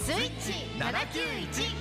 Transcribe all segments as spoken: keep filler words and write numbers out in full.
スイッチななきゅういち。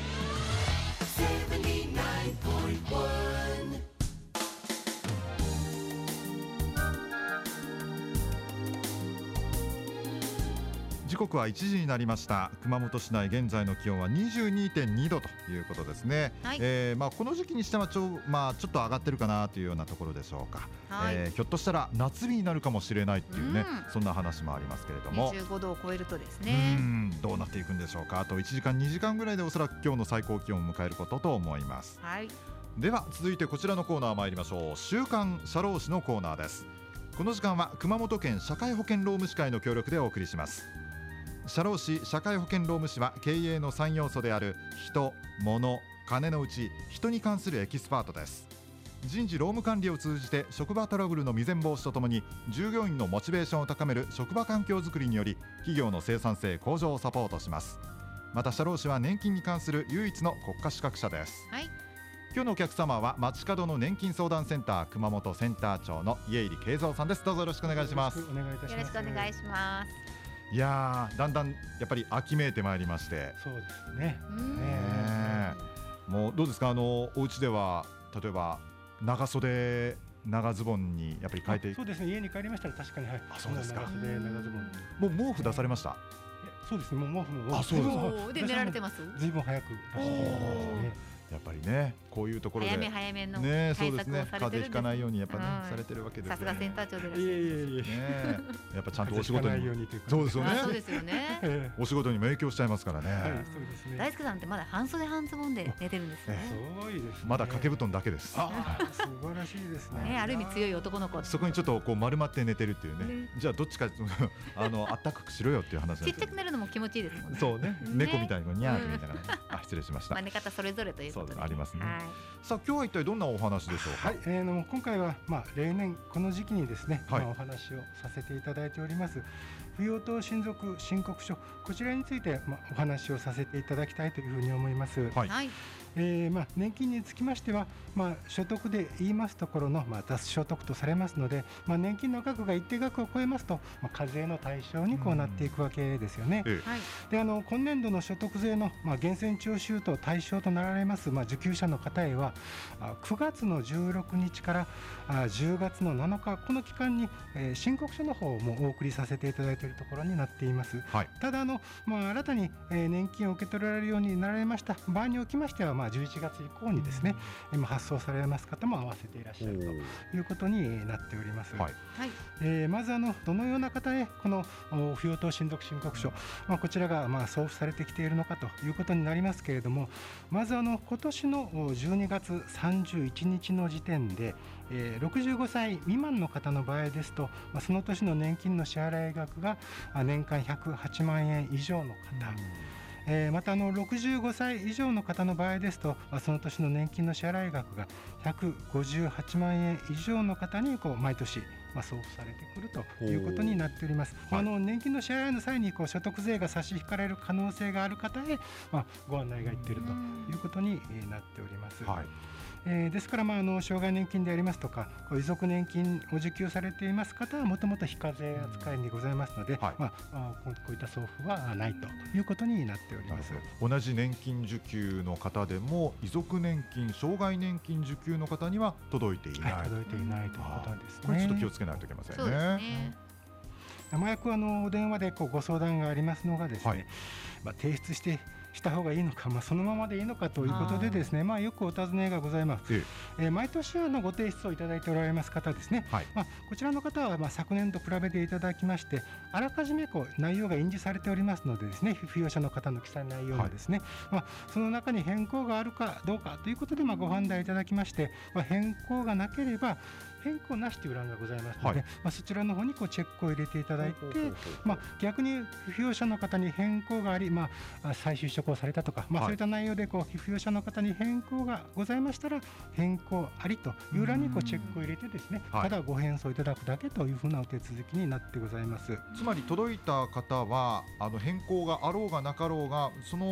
時刻はいちじになりました。熊本市内現在の気温は にじゅうにてんにどということですね、はい。えーまあ、この時期にしてはちょ、まあ、ちょっと上がってるかなというようなところでしょうか、はい。えー、ひょっとしたら夏日になるかもしれないっていうね、うん、そんな話もありますけれども、 にじゅうごどを超えるとですね、 うん、どうなっていくんでしょうか。あといちじかんにじかんぐらいでおそらく今日の最高気温を迎えることと思います、はい。では続いてこちらのコーナー参りましょう。週刊社労士のコーナーです。この時間は熊本県社会保険労務士会の協力でお送りします。社労士社会保険労務士は経営のさん要素である人、物、金のうち人に関するエキスパートです。人事労務管理を通じて職場トラブルの未然防止とともに従業員のモチベーションを高める職場環境づくりにより企業の生産性向上をサポートします。また社労士は年金に関する唯一の国家資格者です、はい。今日のお客様は街角の年金相談センター熊本センター長の家入慶三さんです。どうぞよろしくお願いします。 よろしくお願いいたします。 よろしくお願いします。 いやー、だんだんやっぱり秋めいてまいりまして。 そうですね。 ねもうどうですか、あのお家では例えば長袖長ズボンにやっぱり変えて。 そうですね、家に帰りましたら確かに、はい、 あ、そうですか。 長袖長ズボン。 もう毛布出されました？ そうですね、もう毛布も。 あ、そうですか。 で寝られてます？ ずいぶん早く出していただきましたね。 やっぱりね、こういうところで早め早めのね、 対策をされてるんですね。 風邪ひかないようにやっぱね、うん、されてるわけですよね。 さすがセンター長でいらっしゃる。 いえいえいえ、 ね、やっぱちゃんとお仕事に。そうですよね。 そうですよね。 お仕事にも影響しちゃいますからね。はい、 そうですね。 大輔さんってまだ半袖半ズボンで寝てるんですね。 すごいですね。 まだ掛け布団だけです。 あ、素晴らしいですね。 ね、ある意味強い男の子。 そこにちょっとこう丸まって寝てるっていうね。ね、じゃあどっちかあの暖かくしろよっていう話。 ちっちゃく寝るのも気持ちいいですもんね。 そうね。猫みたいにニャーみたいな。あ、失礼しました。 まあ寝方それぞれということでありますね。さあ今日は一体どんなお話でしょうか。 はい、えー、の今回は、まあ、例年この時期にですね、はい、まあ、お話をさせていただいております扶養等親族申告書、こちらについて、まあ、お話をさせていただきたいというふうに思います。はい、えーまあ、年金につきましては、まあ、所得で言いますところの、まあ、雑所得とされますので、まあ、年金の額が一定額を超えますと、まあ、課税の対象にこうなっていくわけですよね。ええ、であの今年度の所得税の、まあ、源泉徴収と対象となられます、まあ、受給者の方へはくがつのじゅうろくにちからじゅうがつのなのか、この期間に、えー、申告書の方もお送りさせていただいているところになっています。はい、ただあの、まあ、新たに、えー、年金を受け取られるようになられました場合におきましては、まあ、じゅういちがつ以降にですね、今発送されます方も合わせていらっしゃるということになっております。はい、えー、まずあのどのような方へこの扶養等親族申告書、まあ、こちらがまあ送付されてきているのかということになりますけれども、まずあの今年のじゅうにがつさんじゅういちにちの時点で、えー、ろくじゅうごさい未満の方の場合ですと、まあ、その年の年金の支払い額が年間ひゃくはちまんえん以上の方、えー、またあのろくじゅうごさい以上の方の場合ですと、まあ、その年の年金の支払い額がひゃくごじゅうはちまんえん以上の方にこう毎年まあ送付されてくるということになっております。あの年金の支払いの際にこう所得税が差し引かれる可能性がある方へ、まあ、ご案内がいっているということになっております。はい、えー、ですから、まあ、あの障害年金でありますとか遺族年金を受給されています方はもともと非課税扱いにございますので、はい、まあ、こういった送付はないということになっております。 同じ年金受給の方でも遺族年金障害年金受給の方には届いていない、 はい、届いていないということですね。 これちょっと気をつけないといけませんね。そうですね。 まあ、あのお電話でこうご相談がありますのがですね、はい、まあ、提出してした方がいいのか、まあ、そのままでいいのかということでですね、まあ、よくお尋ねがございます。えええー、毎年あのご提出をいただいておられます方ですね、はい、まあ、こちらの方はまあ昨年と比べていただきましてあらかじめこう内容が印字されておりますのでですね、扶養者の方の記載内容がですね、はい、まあ、その中に変更があるかどうかということでまあご判断いただきまして、まあ、変更がなければ変更なしという欄がございますので、はい、まあ、そちらの方にこうチェックを入れていただいて、まあ、逆に扶養者の方に変更があり、まあ、再就職をされたとか、まあ、そういった内容でこう扶養者の方に変更がございましたら変更ありという欄にこうチェックを入れてですね、ただご返送いただくだけというふうなお手続きになってございます。 つまり届いた方はあの変更があろうがなかろうがその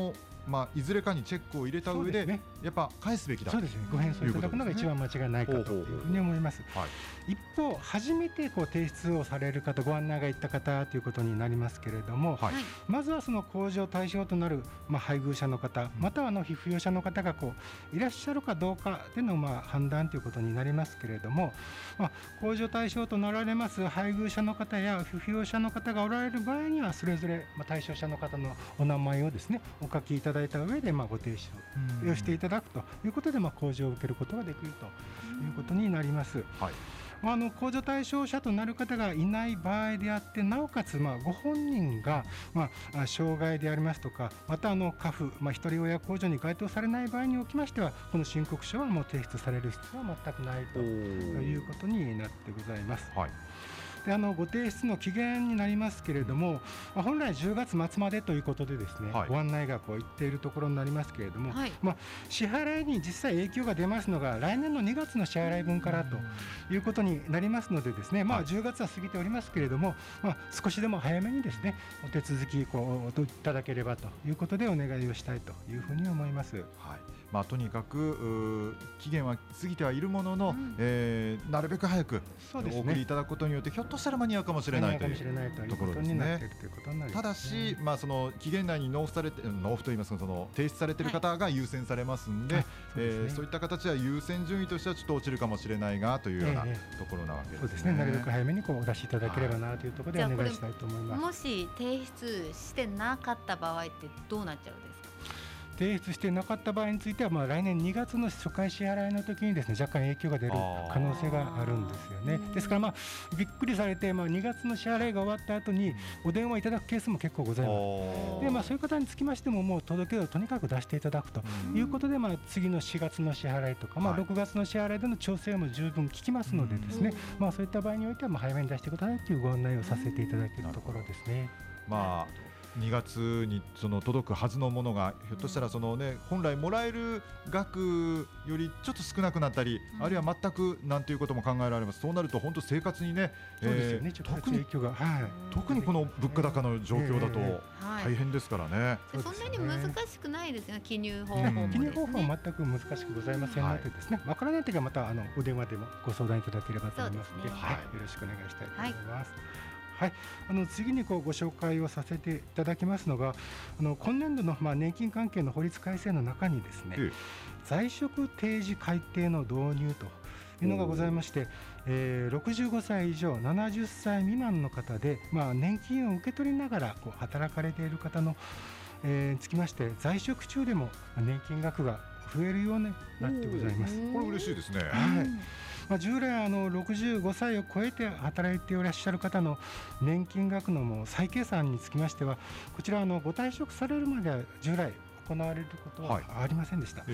まあ、いずれかにチェックを入れた上で、ね、やっぱ返すべきだ。 そうですね、ご返送いただくのが一番間違いないかというふうに思います。はい、一方初めてこう提出をされる方、ご案内がいった方ということになりますけれども、はい、まずはその控除対象となる、まあ、配偶者の方、またはあの被扶養者の方がこういらっしゃるかどうかでのまあ判断ということになりますけれども、まあ、控除対象となられます配偶者の方や被扶養者の方がおられる場合には、それぞれまあ対象者の方のお名前をですねお書きいただいた上でまあご提出をしていただくということで、まあ控除を受けることができるということになります。はい、まあ、あの控除対象者となる方がいない場合であって、なおかつまあご本人がまあ障害でありますとか、またあの家父、まあ、一人親控除に該当されない場合におきましては、この申告書はもう提出される必要は全くないということになってございます。はい、であのご提出の期限になりますけれども、まあ、本来じゅうがつ末までということでですね、はい、ご案内がこう言っているところになりますけれども、はい、まあ、支払いに実際影響が出ますのが来年のにがつの支払い分からということになりますのでですね、まあ、じゅうがつは過ぎておりますけれども、まあ、少しでも早めにですねお手続きこういただければということでお願いをしたいというふうに思います。はい、 まあ、とにかく期限は過ぎてはいるものの、うん、えー、なるべく早くお送りいただくことによって、ひょっとしたら間に合うかもしれないというところですね。ただし、まあ、その期限内に納付されて納付といいますか、その提出されている方が優先されますので、はい、そうですね、えー、そういった形は優先順位としてはちょっと落ちるかもしれないがというようなところなわけですね。 そうですね、なるべく早めにこうお出しいただければなというところでお願いしたいと思います。 もし提出してなかった場合ってどうなっちゃうんですか？ 提出してなかった場合については、まあ来年にがつの初回支払いの時にですね若干影響が出る可能性があるんですよね。ですからまあびっくりされて、まあにがつの支払いが終わった後にお電話いただくケースも結構ございます。でまあそういう方につきましても、もう届けをとにかく出していただくということで、まあ次のしがつの支払いとか、まあろくがつの支払いでの調整も十分効きますのでですね、まあそういった場合においてはまあ早めに出してくださいというご案内をさせていただいているところですね。 まあにがつにその届くはずのものがひょっとしたらその、ね、本来もらえる額よりちょっと少なくなったり、うん、あるいは全くなんていうことも考えられます。そうなると本当生活にね、 そうですよね、えー、特に、 はい、特にこの物価高の状況だと大変ですからね。 はい、そんなに難しくないですよね、記入方法もですね。 記入方法は全く難しくございませんのでですね、わからないときはまたあのお電話でもご相談いただければと思いますので、はい、よろしくお願いしたいと思います。はいはい、あの次にこうご紹介をさせていただきますのが、あの今年度のまあ年金関係の法律改正の中にですね、在職定時改定の導入というのがございまして、えー、ろくじゅうごさい以上ななじゅっさい未満の方で、まあ、年金を受け取りながらこう働かれている方の、えー、につきまして、在職中でも年金額が増えるようになってございます。 これ嬉しいですね。 はい、まあ、従来あのろくじゅうごさいを超えて働いていらっしゃる方の年金額のもう再計算につきましては、こちらあのご退職されるまでは従来行われることはありませんでした。はい、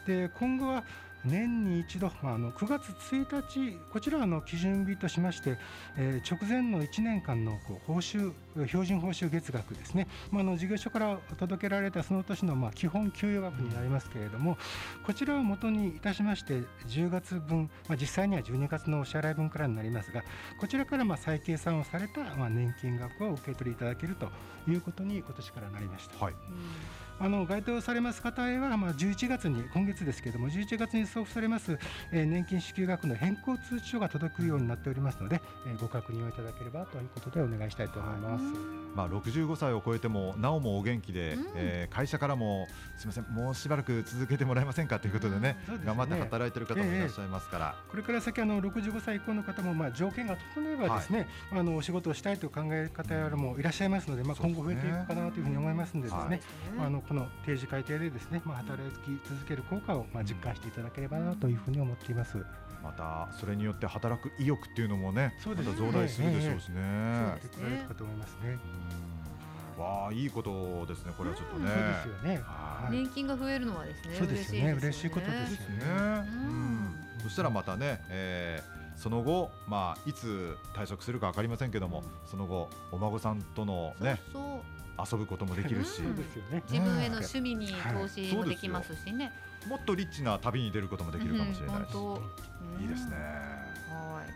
で今後は年に一度、まあ、あのくがつついたち、こちらはの基準日としまして、えー、直前のいちねんかんのこう報酬標準報酬月額ですね、まあ、あの事業所から届けられたその年のまあ基本給与額になりますけれども、こちらを元にいたしましてじゅうがつぶん、まあ、実際にはじゅうにがつのお支払い分からになりますが、こちらからまあ再計算をされたまあ年金額を受け取りいただけるということに今年からなりました。はい、あの該当されます方へは、まあ、じゅういちがつに今月ですけれどもじゅういちがつに送付されます、えー、年金支給額の変更通知書が届くようになっておりますので、えー、ご確認をいただければということでお願いしたいと思います。はい、 まあ、ろくじゅうごさいを超えてもなおもお元気で、うん、えー、会社からもすみませんもうしばらく続けてもらえませんかということでね、うん、でね、頑張って働いている方もいらっしゃいますから、 えー、これから先あのろくじゅうごさい以降の方もまあ条件が整えばですね、はい、あのお仕事をしたいという考え方もいらっしゃいますので、まあ、今後増えていくかなというふうに思いますのでですね、はい、あのこの定時改定でですね、まあ、働き続ける効果をまあ実感していただければなというふうに思っています。 またそれによって働く意欲っていうのもね、また増大するでしょうしね。 そうですね。と思いますね。 わあ、いいことですね。これはちょっとね。 そうですよね。 年金が増えるのはですね。 そうですよね。嬉しいことですよね。 そしたらまたね、えー、その後、まあいつ退職するか分かりませんけども、その後お孫さんとのね。そうそう遊ぶこともできるし、 うん、自分への趣味に投資もできますしね、 はい、もっとリッチな旅に出ることもできるかもしれないし、うん、いいですね。 はい、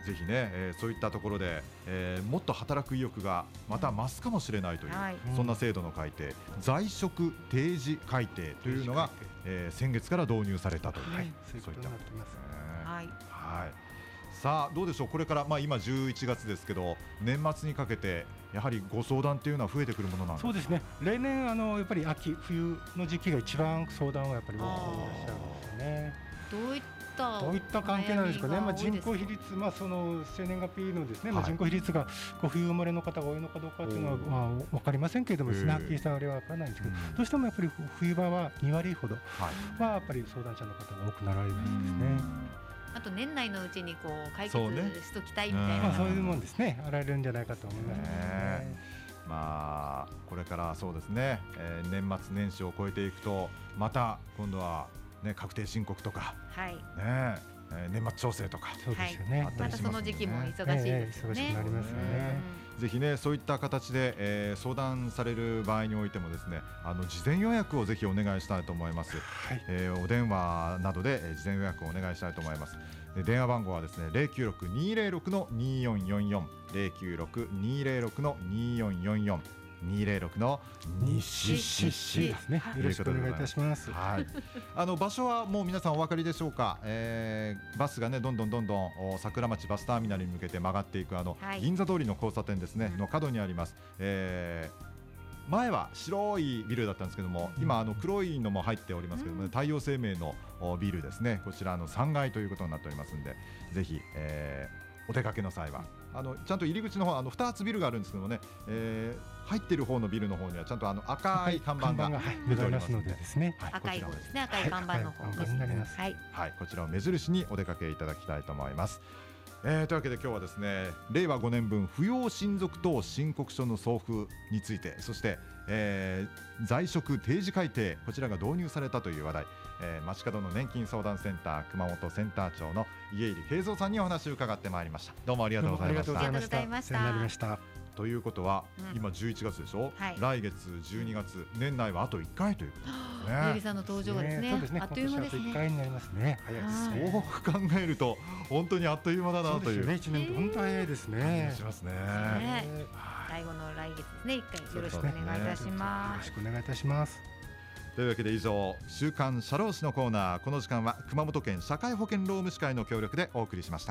ぜひね、えー、そういったところで、えー、もっと働く意欲がまた増すかもしれないという、はい、そんな制度の改定、在職定時改定というのが、えー、先月から導入されたという、はい、そういったことになってますね。はい、はい、さあどうでしょう、これから、まあ、今じゅういちがつですけど、年末にかけてやはりご相談というのは増えてくるものなんですか。 そうですね、例年あのやっぱり秋冬の時期が一番相談はやっぱり多くいらっしゃるんですよね。 どういったどういった関係なんですかね。まあ、人口比率、まあ、その生年月日のですね、はい、まあ、人口比率がこう冬生まれの方が多いのかどうかというのはまあ分かりませんけれどもですね、はっきりしたあれは分からないんですけど、どうしてもやっぱり冬場はにわりほどはやっぱり相談者の方が多くなられるんですね。 あと年内のうちにこう解決しときたいみたいな、 そうね、まあ、そういうもんですね、あられるんじゃないかと思いますね。 まあ、これからそうですね、えー、年末年始を超えていくとまた今度は、ね、確定申告とか、はい、ねえー、年末調整とか、 そうですよね、 またその時期も忙しいですよね、 えー、忙しくなりますよね。 ぜひね、そういった形で、えー、相談される場合においてもですね、あの事前予約をぜひお願いしたいと思います。はい、えー、お電話などで、えー、事前予約をお願いしたいと思います。電話番号はですね ゼロきゅうろく にーぜろろく の にーよんよんよん ゼロきゅうろく にーぜろろく の にーよんよんよん にーぜろろく のにしししですね。 よろしくお願いいたします。 はい、あの場所はもう皆さんお分かりでしょうか。えー、バスがねどんどんどんどん桜町バスターミナルに向けて曲がっていくあの、はい、銀座通りの交差点ですね、うん、の角にあります。えー前は白いビルだったんですけども、今あの黒いのも入っておりますけども、ね、太陽生命のビルですね、こちらのさんがいということになっておりますので、ぜひ、えー、お出かけの際はあのちゃんと入り口の方、あのふたつビルがあるんですけどもね、えー、入っている方のビルの方にはちゃんとあの赤い看板が出ておりますのでですね、 はい、赤い方ですね、赤い看板の方になります。 はい、はい、こちらを目印にお出かけいただきたいと思います。えー、というわけで今日はですね、れいわごねんぶん扶養親族等申告書の送付について、そして、えー、在職定時改定、こちらが導入されたという話題、えー、街角の年金相談センター熊本センター長の家入慶三さんにお話を伺ってまいりました。どうもありがとうございました。 ありがとうございました。 お世話になりました。 ということは、うん、今じゅういちがつでしょ、はい、来月じゅうにがつ、年内はあといっかいということですね。 ゆりさんの登場がですね、そうですね、 あっという間ですね。いっかいになりますね。 早いです。そう考えると本当にあっという間だなという。そうですね、いちねんと本当早いですね。 しますね。 最後の来月ですね、いっかいよろしくお願いいたします。 よろしくお願いいたします。 というわけで以上、週刊社労士のコーナー、この時間は熊本県社会保険労務士会の協力でお送りしました。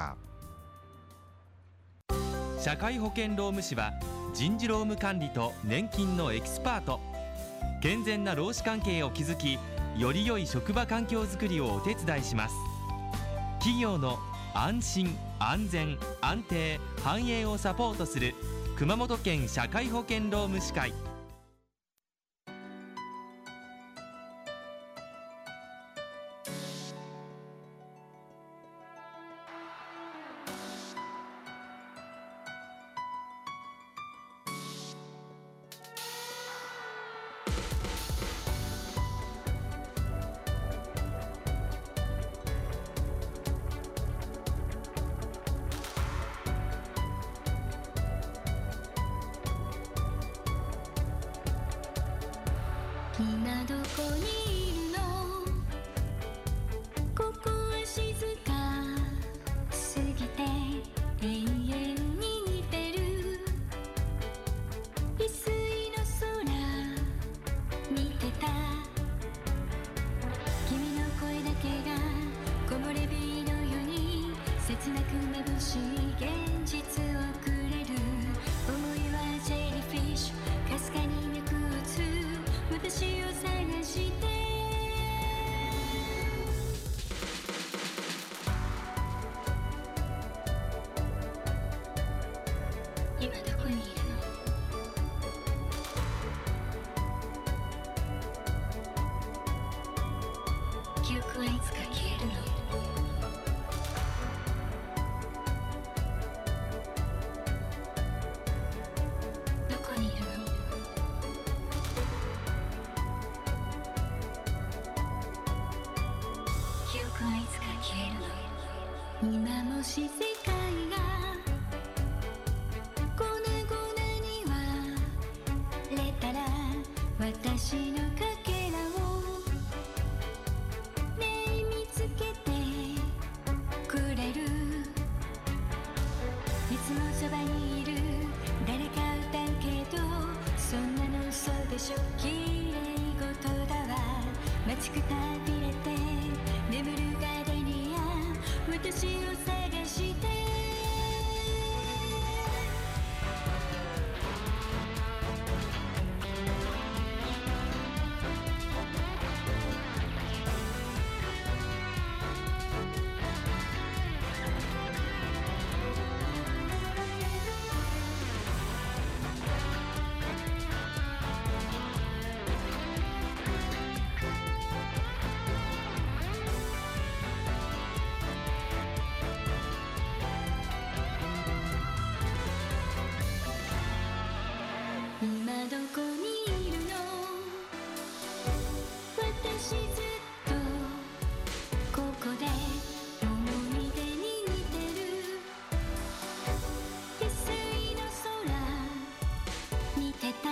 社会保険労務士は人事労務管理と年金のエキスパート。健全な労使関係を築き、より良い職場環境づくりをお手伝いします。企業の安心安全安定繁栄をサポートする熊本県社会保険労務士会。 今どこにいるの、ここは静かすぎて永遠に似てる。翡翠の空見てた、君の声だけが木漏れ日のように切なく眩しい現実をくれる。思いはジェリーフィッシュ、かすかに脈打つ私を探して。今どこにいるの。記憶はいつか消えるの。どこにいるの。記憶はいつか消えるの。今もし世界が粉々に割れたら、私のかけらをねえ見つけてくれる。 つもそばにいる誰か歌うけど、そんなの嘘でしょ、綺麗事だわ。待ちくたびれて眠るガーデニア、私を探して今どこにいるの、私ずっとここで思い出に似てる。翡翠の空見てた、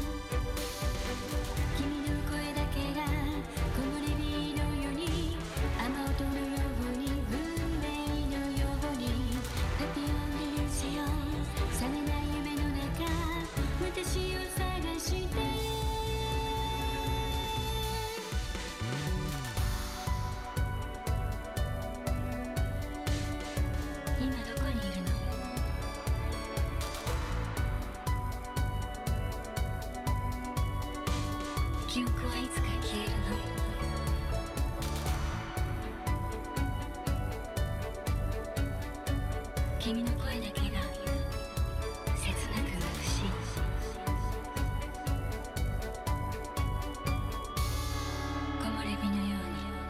君の声だけが木漏れ日のように、雨音のように、運命のように、パピオンでせよ、覚めない夢の中、私を探して今どこにいるの、記憶はいつか消えるの、君の声だけが切なく眩しい。木漏れ日のように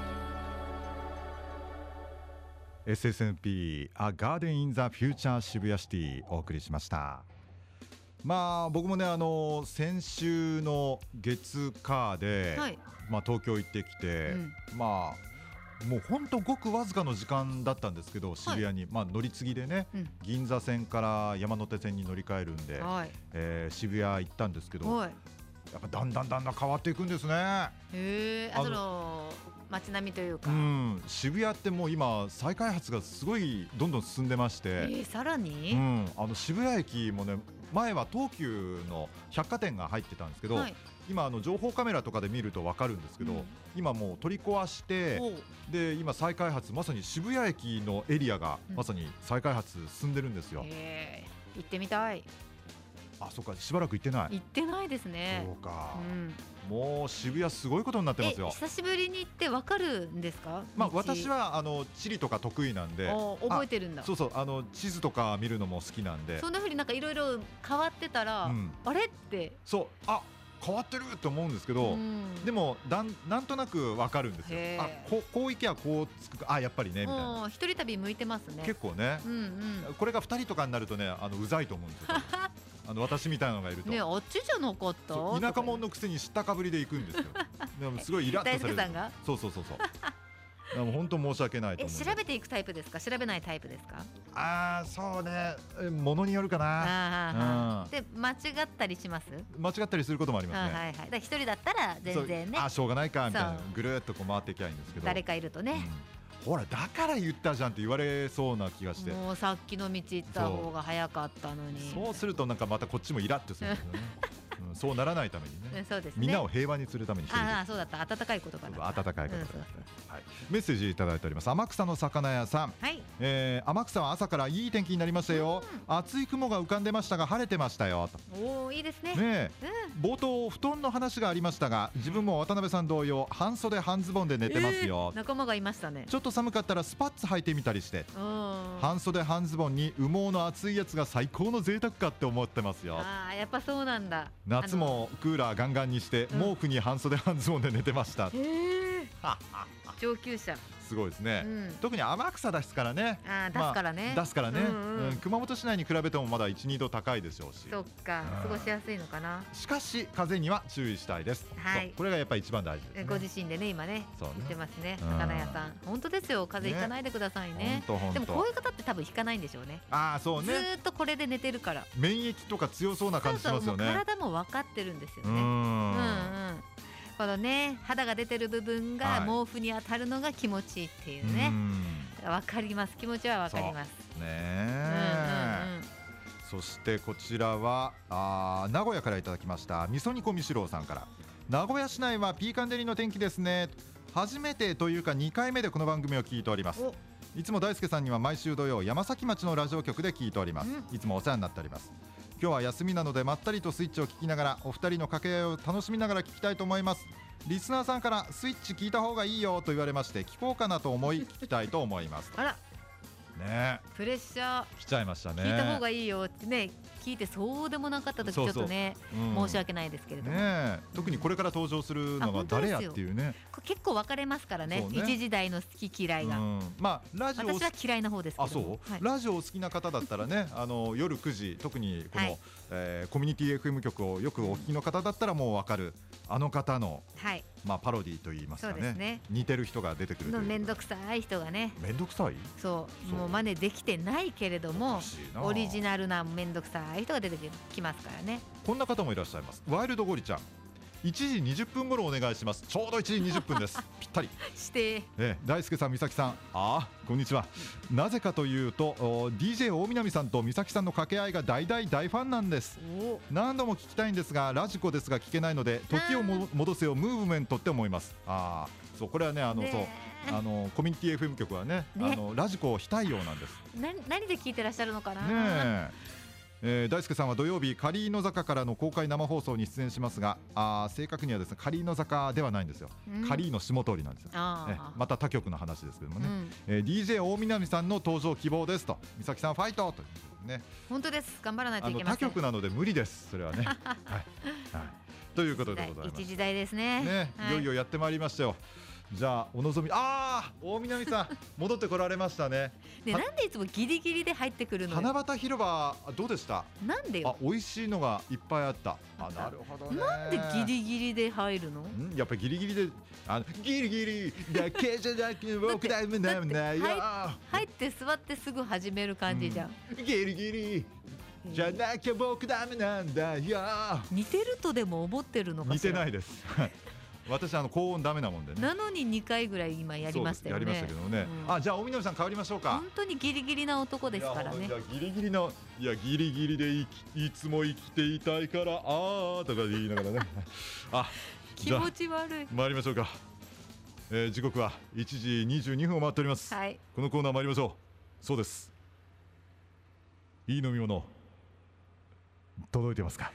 エスエスエヌピー A Garden in the Future 渋谷シティお送りしました。まあ僕もね、あの先週の月火で、 はい、 まあ東京行ってきて、うん、まあもう本当ごくわずかの時間だったんですけど、渋谷に、はい、まあ乗り継ぎでね、うん、銀座線から山手線に乗り換えるんで、はい、えー、渋谷行ったんですけど、はい、やっぱだんだんだんだん変わっていくんですね。 へー、あ、その街並みというか、 うん、渋谷ってもう今再開発がすごいどんどん進んでまして、えー、さらに、 うん、あの渋谷駅もね、前は東急の百貨店が入ってたんですけど、はい、今あの情報カメラとかで見ると分かるんですけど、うん、今もう取り壊して、で今再開発、まさに渋谷駅のエリアがまさに再開発進んでるんですよ。 うん、えー、行ってみたい。 あ、そうか、しばらく行ってない。 行ってないですね。 そうか、うん、もう渋谷すごいことになってますよ。 久しぶりに行ってわかるんですか？ まあ、私はあの地理とか得意なんで覚えてるんだ。 そうそう、あの地図とか見るのも好きなんで、 そんな風になんかいろいろ変わってたら、うん、あれって、 そう、あ、変わってると思うんですけど、うん、でもだんなんとなくわかるんですよ。あ、こ, こう行けばこうつく、あ、やっぱりねみたいな。 一人旅向いてますね。 結構ね、うんうん、これがふたりとかになるとね、あのうざいと思うんですよ。あの私みたいなのがいると、 ね、あっちじゃなかった、 田舎者のくせに知ったかぶりで行くんですよ。でもすごいイラッとされる。 大輔さんが、 そうそうそうそう。でも本当申し訳ないと思う。 え、調べていくタイプですか、調べないタイプですか？ ああ、そうね、ものによるかな。 あ、うん、で間違ったりします？ 間違ったりすることもありますね。 はいはい、だから一人だったら全然ね、 あ、しょうがないかみたいな、ぐるっとこう回っていきゃいいんですけど、 誰かいるとね、 うん、ほらだから言ったじゃんって言われそうな気がして、 もうさっきの道行った方が早かったのに。 そう、そうするとなんかまたこっちもイラッとするんですよね。うん、そうならないためにね、 そうですね、 みんなを平和にするために。 ああ、そうだった、温かい言葉だった。 温かい言葉だった、うん、はい。メッセージいただいております。天草の魚屋さん、はい、えー、天草は朝からいい天気になりましたよ、うん、厚い雲が浮かんでましたが晴れてましたよと。 おー、いいですね。 ね、うん、冒頭布団の話がありましたが、自分も渡辺さん同様半袖半ズボンで寝てますよ、 えー、仲間がいましたね。 ちょっと寒かったらスパッツ履いてみたりして、半袖半ズボンに羽毛の厚いやつが最高の贅沢かって思ってますよ。 あー、やっぱそうなんだ。 夏もクーラーガンガンにして、うん、毛布に半袖半ズボンで寝てました。へー上級者。 すごいですね、うん、特に天草ですからね。 あ、出すからね、 まあ、出すからね、うんうんうん、熊本市内に比べてもまだ いち、にど高いでしょうし、 そっか、過ごしやすいのかな。 しかし風には注意したいです、はい、これがやっぱり一番大事ですね。 ご自身でね、今ね、言ってますね、魚屋さん。本当ですよ、風邪ひかないでくださいね。でもこういう方って多分ひかないんでしょうね。あ、そうね、ずーっとこれで寝てるから免疫とか強そうな感じしますよね。 そうそう、もう体も分かってるんですよね。うんうん、このね、肌が出てる部分が毛布に当たるのが気持ちいいっていうね、わかります、気持ちはわかりますね。 え、うんうんうん、 そしてこちらはあ名古屋からいただきましたみそ煮込みしろうさんから、名古屋市内はピーカンデリの天気ですね。初めてというかにかいめでこの番組を聞いております。いつも大輔さんには毎週土曜山崎町のラジオ局で聞いております、うん、いつもお世話になっております。今日は休みなのでまったりとスイッチを聞きながらお二人の掛け合いを楽しみながら聞きたいと思います。リスナーさんからスイッチ聞いた方がいいよと言われまして聞こうかなと思い聞きたいと思いますあらね、 プレッシャー来ちゃいましたね。 聞いた方がいいよってね、聞いてそうでもなかった時ちょっとね、そうそう、うん、申し訳ないですけれども、 ね、特にこれから登場するのが誰やっていうね、 結構分かれますから ね, ね一時代の好き嫌いが、うん、 まあラジオ私は嫌いな方ですけど。 あ、そう、はい、ラジオお好きな方だったらねあの夜くじ特にこの、はい、えー、コミュニティ エフエム 局をよくお聞きの方だったらもう分かるあの方の、はい、まあ、パロディといいますか ね, ね似てる人が出てくるという。 めんどくさい人がね、 めんどくさい、 そうもう真似できてないけれどもオリジナルなめんどくさい人が出てきますからね。 こんな方もいらっしゃいます。ワイルドゴリちゃん、いちじにじゅっぷん頃お願いします。ちょうどいちじにじゅっぷんですぴったりして、 え大輔さん、美咲さん、あこんにちは。なぜかというと ディージェー 大南さんと美咲さんの掛け合いが大大大ファンなんです。何度も聞きたいんですがラジコですが聞けないので時をも戻せよムーブメントって思います。あそうこれはねあのそうあのコミュニティ エフエム 局は ね, ねあのラジコをしたいようなんです。 な何で聞いてらっしゃるのかな、 ねえー、大輔さんは土曜日カリーノ坂からの公開生放送に出演しますが、あ正確にはですねカリーノ坂ではないんですよ、うん、カリーノ下通りなんですよ、えまた他局の話ですけどもね、うん、えー、ディージェー 大南さんの登場希望ですと、美咲さんファイトというね。 本当です、頑張らないといけません。 他局なので無理です、それはね、はいはい、ということでございます。 一時代ですね、 ね、はい、いよいよやってまいりましたよ。じゃあお望み、あー大南さん戻ってこられましたね。 ね、なんでいつもギリギリで入ってくるのよ。 七夕広場どうでした？ なんでよ。 あ、美味しいのがいっぱいあった。あ、なるほどね。 なんでギリギリで入るの？ んやっぱりギリギリで、あのギリギリだけじゃなく僕だめだめだよ。 入って座ってすぐ始める感じじゃん。 うん、ギリギリじゃなきゃ僕ダメなんだよ。 似てるとでも思ってるのかしら？ 似てないです。私あの高音ダメなもんでね。 なのににかいぐらい今やりましたよね。 やりましたけどね、うん、あじゃあ大南さん変わりましょうか。 本当にギリギリな男ですからね。 いやギリギリのいやギリギリでいきいつも生きていたいからあーとか言いながらねあ気持ち悪い。 参りましょうか、えー、時刻はいちじにじゅうにふんを回っております、はい、このコーナー参りましょう。そうです、いい飲み物届いてますか？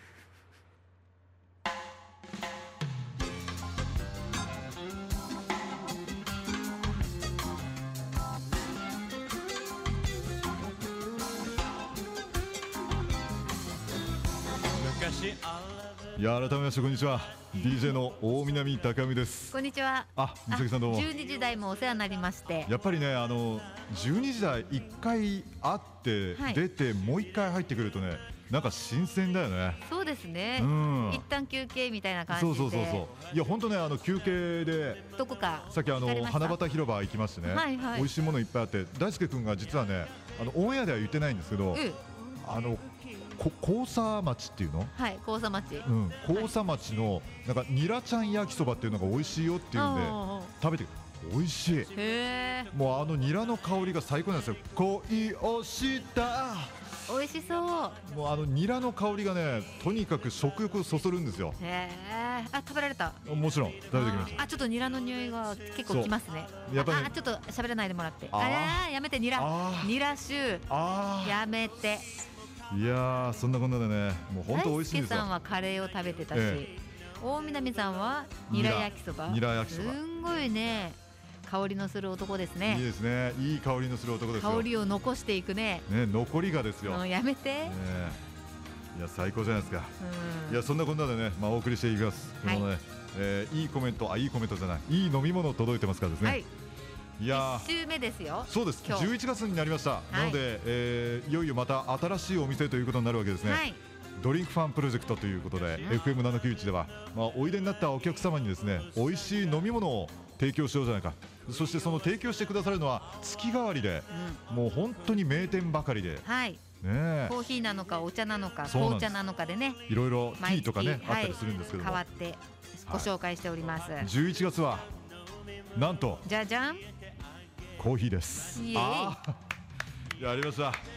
いや改めましてこんにちは、 ディージェー の大南高美です。 こんにちは。 あ、美咲さんどうも。 じゅうにじ台もお世話になりまして、 やっぱりねあのじゅうにじ台いっかい会って出て、はい、もういっかい入ってくるとねなんか新鮮だよね。 そうですね、 うん、 一旦休憩みたいな感じで。 そうそうそうそう。いや本当ねあの休憩でどこかさっきあの花畑広場行きましてね、はいはい、美味しいものいっぱいあって、大輔君が実はねあのオンエアでは言ってないんですけど、うん、あの甲佐町っていうの？はい、 甲佐町。 うん、甲佐町のなんかニラちゃん焼きそばっていうのが美味しいよっていうんで食べて美味しい。 へー。 もうあのニラの香りが最高なんですよ。恋をした美味しそう。 もうあのニラの香りがねとにかく食欲をそそるんですよ。 へー。あ、食べられた？ もちろん食べてきました。 あ、ちょっとニラの匂いが結構きますね。 やっぱりね、 あ、ちょっと喋らないでもらって。あらやめて、ニラニラシューやめて。 いやーそんなこんなでねもう本当美味しいんですよ。 大輔さんはカレーを食べてたし、ええ、大南さんはニラ焼きそば。 ニラ焼きそば。 すんごいね香りのする男ですね。 いいですね。いい香りのする男ですよ。 香りを残していくね。 ね、残りがですよ。 もうやめて。ね、 いや最高じゃないですか。いやそんなこんなでね、まあお送りしていきます。はい、このね、えー、いいコメント、あいいコメントじゃない、いい飲み物届いてますからですね。はい。いやいっ週目ですよ。 そうです。じゅういちがつになりました。はい、なので、えー、いよいよまた新しいお店ということになるわけですね。はい、ドリンクファンプロジェクトということで、うん、エフエムななきゅういち では、まあ、おいでになったお客様にですね美味しい飲み物を提供しようじゃないか。そしてその提供してくださるのは月替わりで、うん、もう本当に名店ばかりで、はい、ね、 コーヒーなのかお茶なのか紅茶なのかでね、 いろいろティーとかねあったりするんですけども、 変わってご紹介しております。はい、 じゅういちがつはなんとじゃじゃんコーヒーです。 イエーイ。 やりました。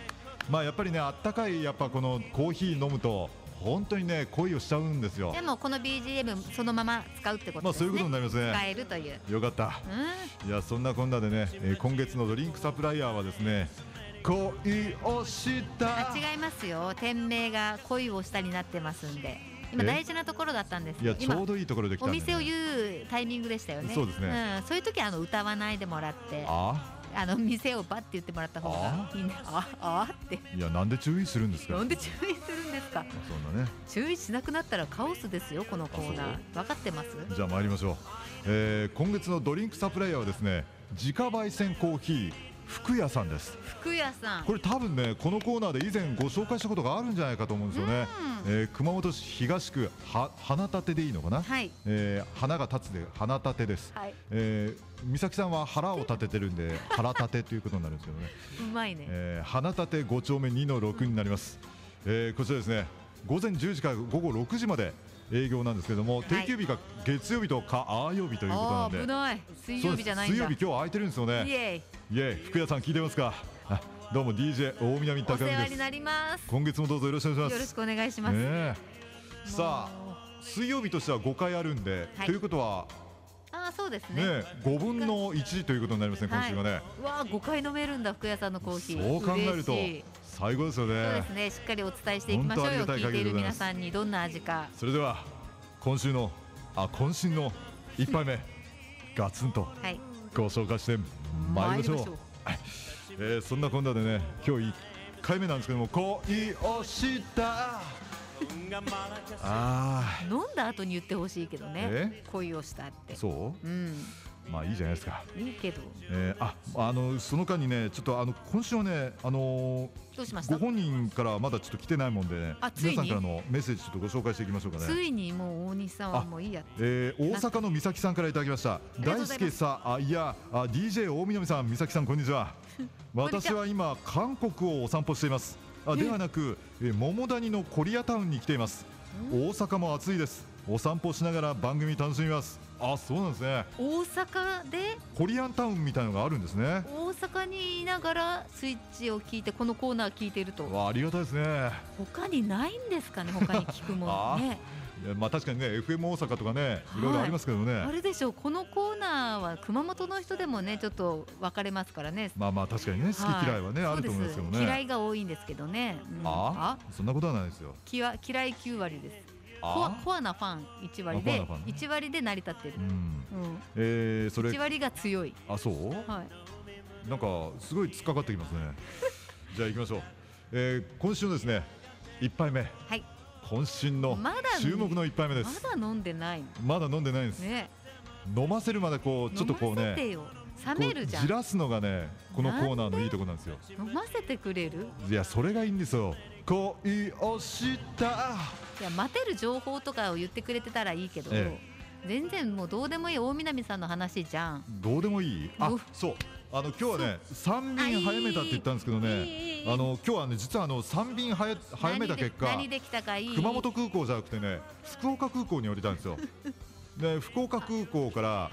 まあやっぱりね、あったかいやっぱこのコーヒー飲むと本当にね恋をしちゃうんですよ。 でもこの ビージーエム そのまま使うってことですね。 まあそういうことになりますね。 使えるという。 よかった、うん、いやそんなこんなでね、えー、今月のドリンクサプライヤーはですね、恋をしたあ違いますよ。店名が恋をしたになってますんで、今大事なところだったんですよ。 いやちょうどいいところで来たんで、ね、 お店を言うタイミングでしたよね。 そうですね、 うん、そういう時はあの歌わないでもらって、 ああの店をバッて言ってもらった方がいいね。あああって。 いやなんで注意するんですか。 なんで注意するんですか。 そんなね、 注意しなくなったらカオスですよこのコーナー。分かってます。 じゃあ参りましょう、えー、今月のドリンクサプライヤーはですね、自家焙煎コーヒー福屋さんです。 福屋さん、 これ多分ねこのコーナーで以前ご紹介したことがあるんじゃないかと思うんですよね、えー、熊本市東区は花立でいいのかな、はい、えー、花が立つで花立です、はい、えー、美咲さんは腹を立ててるんで腹立てということになるんですけどねうまいね、 えー、花立ご丁目にのろくになります、えー、こちらですね、午前じゅうじから午後ろくじまで営業なんですけども、定休日が月曜日と火曜日ということなんで、 危ない、水曜日じゃないんだ。 水曜日今日空いてるんですよね。 イエイイエイ、福屋さん聞いてますか。どうも ディージェー 大南高見です。 お世話になります。 今月もどうぞよろしくお願いします。 よろしくお願いします、ね、 さあ水曜日としてはごかいあるんで、はい、ということはあそうですね、 ねごぶんのいちということになりますね、今週はね、はい、 うわごかい飲めるんだ福屋さんのコーヒー。 そう考えると最高ですよね。 そうですね、しっかりお伝えしていきましょうよ。聞いている皆さんにどんな味か。 それでは今週のあ渾身の一杯目ガツンとご紹介してまいりましょう。まいりましょうえー、そんなこんなでね、今日いっかいめなんですけども、恋をしたあ飲んだ後に言ってほしいけどね、恋をしたって。 そう、うん、まあいいじゃないですか。 いいけど、 えー、ああのその間にね、ちょっとあの今週はね、あのー、 どうしました？ ご本人からまだちょっと来てないもんで、ね、皆さんからのメッセージちょっとご紹介していきましょうかね。 ついにもう大西さんはもういいや、 えー、大阪の美咲さんからいただきました。大輔さん、あいやあ ディージェー 大南さん、美咲さんこんにちは私は今韓国をお散歩しています。あではなく、え桃谷のコリアタウンに来ています。大阪も暑いです。お散歩しながら番組楽しみます。あ、そうなんですね。 大阪でコリアンタウンみたいなのがあるんですね。 大阪にいながらスイッチを聞いてこのコーナー聞いていると。 わあ、ありがたいですね。 他にないんですかね、他に聞くものねまあ確かにね エフエム 大阪とかね、いろいろありますけどね、はい、 あれでしょう、このコーナーは熊本の人でもねちょっと分かれますからね。 まあまあ確かにね、好き嫌いはね、はい、あると思うんですけどね。 嫌いが多いんですけどね、 うん、ああそんなことはないですよ。 きわ嫌いきゅうわりです。コア、コアなファンいちわりで、いちわりで成り立ってる、うんうん、えー、それいちわりが強い。 あ、そう、はい、なんかすごい突っかかってきますねじゃあ行きましょう、えー、今週のですねいっぱいめ、はい、渾身の注目のいっぱいめです。 まだ飲んでないの？ まだ飲んでないんです、ね、飲ませるまでこうちょっとこうね、 冷めるじゃん。 じらすのがねこのコーナーのいいところなんですよ。 飲ませてくれる？ いやそれがいいんですよ。恋をしたいや待てる情報とかを言ってくれてたらいいけど、ええ、全然もうどうでもいい大南さんの話じゃん。 どうでもいい。あ、そう、あの今日はねさんびん早めたって言ったんですけどね、あの今日はね実はあのさんびん早めた結果、 何で来たかいい熊本空港じゃなくてね福岡空港に降りたんですよで福岡空港から、はい、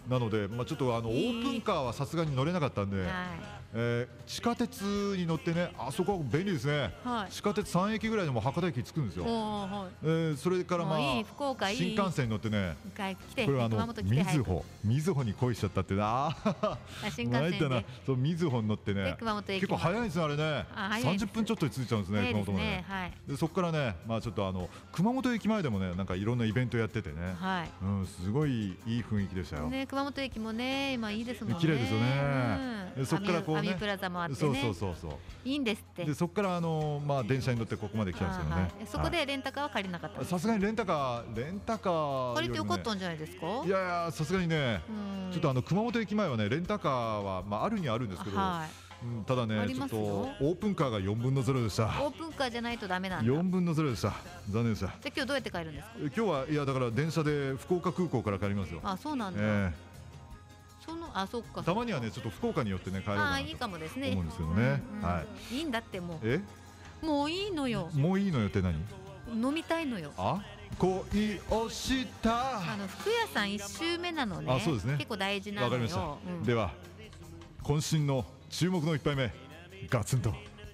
なので、まあ、ちょっとあのオープンカーはさすがに乗れなかったんで、はい、えー、地下鉄に乗ってね、あそこは便利ですね、はい、地下鉄さんえきぐらいでも博多駅着くんですよ、はい、えー、それからまあいい福岡いい新幹線に乗ってね、これはあのみずほみずほに恋しちゃったってなあ新幹線でそうみずほに乗ってね結構早いんですよあれね、さんじゅっぷんちょっとで着いちゃうんですね、熊本までね、はい、でそこからね、まあ、ちょっとあの熊本駅前でもねなんかいろんなイベントやっててね、はい、うん、すごいいい雰囲気でしたよ、 ね、熊本駅もね今いいですもんね、 綺麗ですよね、うん、そこからこうねアミプラザもあってね、 そうそうそうそういいんですって。 でそこからあのまあ電車に乗ってここまで来たんですけどね、はい、 そこでレンタカーは借りなかった。 さすがにレンタカーレンタカー借りてよかったんじゃないですか。 いやいやさすがにね、ちょっとあの熊本駅前はねレンタカーはまああるにはあるんですけど、はい、うん、ただねちょっとオープンカーがよんぶんのゼロでした。 オープンカーじゃないとダメなんだ。 よんぶんのゼロでした。残念でした。じゃあ今日どうやって帰るんですか。 今日はいやだから電車で福岡空港から帰りますよ。 あ、そうなんだ、えーそのあそっかたまにはねちょっと福岡によってね帰ろうかなと思うんですけどね。 いいかもですね、はい、いいんだってもうえもういいのよ。 もういいのよって何。 飲みたいのよ。 あ恋をしたあの福屋さんいち周目なのね。 あ、そうですね、 結構大事なのよ。 わかりました、うん、では渾身の注目のいっぱいめガツンと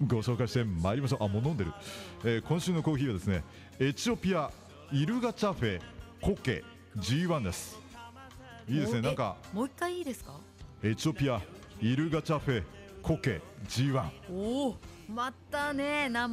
ご紹介してまいりましょう。あ、もう飲んでる、えー、今週のコーヒーはですね、エチオピアイルガチャフェコケ ジーワン です。いいですね。なんかもう一回いいですか。 エチオピアイルガチャフェコケ ジーワン。 おお、またね名前